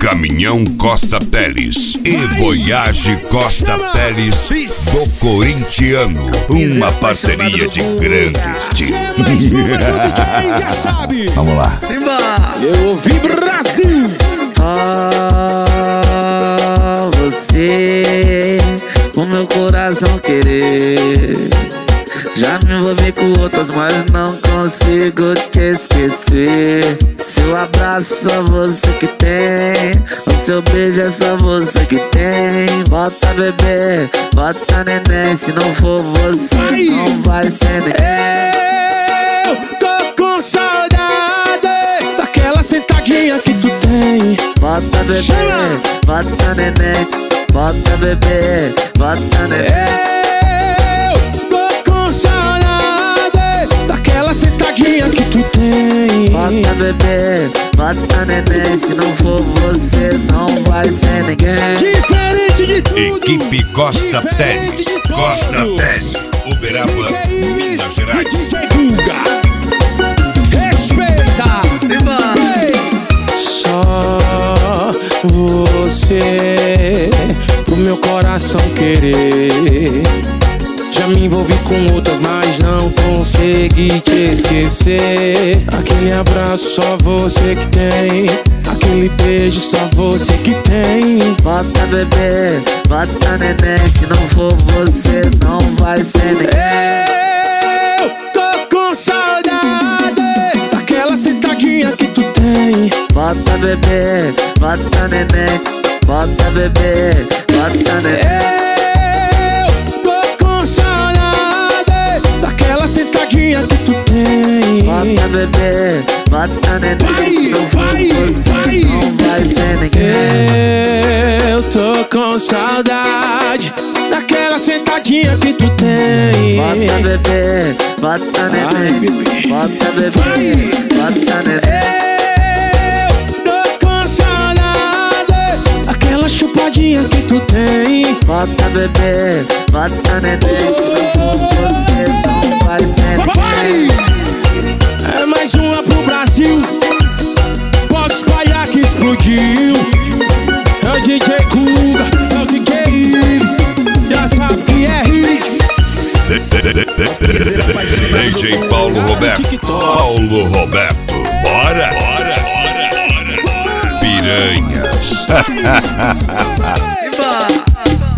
Caminhão Costa Teles e Voyage Costa Teles do Corintiano. Uma parceria de grande estilo. Vamos lá. Eu ouvi Brasil. Você, o meu coração querer. Já me envolvi com outras, mas não consigo te esquecer. Seu abraço só você que tem, o seu beijo é só você que tem. Bota bebê, bota neném, se não for você não vai ser ninguém. Eu tô com saudade daquela sentadinha que tu tem. Bota bebê, bota neném, bota bebê, bota neném. Sentadinha que tu tem. Bota bebê, bota neném, se não for você não vai ser ninguém. Diferente de tudo. Equipe Costa Teles. Costa Teles, Uberaba, Minas Gerais. Respeita. Só você, pro meu coração querer. Já me envolvi com outras, mas não consegui te esquecer. Aquele abraço só você que tem, aquele beijo só você que tem. Bota bebê, bota neném, se não for você não vai ser ninguém. Eu tô com saudade daquela sentadinha que tu tem. Bota bebê, bota neném, bota bebê, bota neném. Sentadinha que tu tem. Bota bebê, bota neném, não vai não vai ser ninguém. Eu tô com saudade daquela sentadinha que tu tem. Bota bebê, bota neném, bota bebê, bota neném. Eu tô com saudade daquela chupadinha que tu tem. Bota bebê, bota neném, se não for você não vai ser ninguém. É mais uma pro Brasil. Pode espalhar que explodiu. É o DJ Kuga, é o DJ Iris. Já sabe que é Iris. DJ Paulo Roberto. Paulo Roberto. Bora! Bora! Bora! Bora! Piranhas.